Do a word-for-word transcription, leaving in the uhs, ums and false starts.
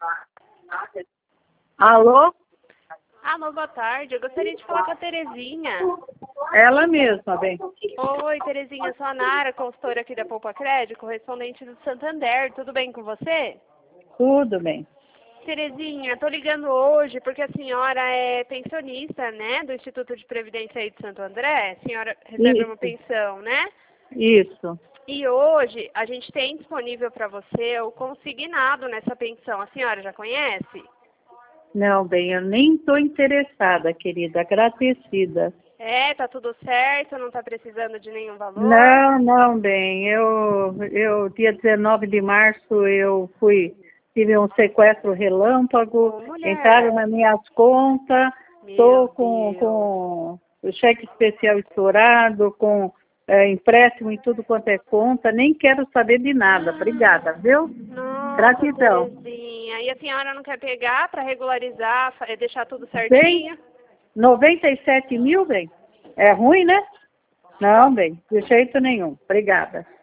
Alô? Alô, boa tarde. Eu gostaria de falar com a Terezinha. Ela mesma, bem. Oi, Terezinha, sou a Nara, consultora aqui da Poupa Crédito, correspondente do Santander. Tudo bem com você? Tudo bem. Terezinha, tô ligando hoje porque a senhora é pensionista, né, do Instituto de Previdência aí de Santo André. A senhora recebe Isso. uma pensão, né? Isso. E hoje a gente tem disponível para você o consignado nessa pensão. A senhora já conhece? Não, bem, eu nem estou interessada, querida, agradecida. É, tá tudo certo, não tá precisando de nenhum valor? Não, não, bem, eu, eu dia dezenove de março eu fui, tive um sequestro relâmpago, Ô, mulher. entraram nas minhas contas, estou Meu com, Deus. com o cheque especial estourado, com é, empréstimo em tudo quanto é conta, nem quero saber de nada, obrigada, viu? Nossa, Gratidão. Terezinha. E a senhora não quer pegar para regularizar, fa- deixar tudo Bem, certinho? noventa e sete mil, bem, é ruim, né? Não, bem, de jeito nenhum, obrigada.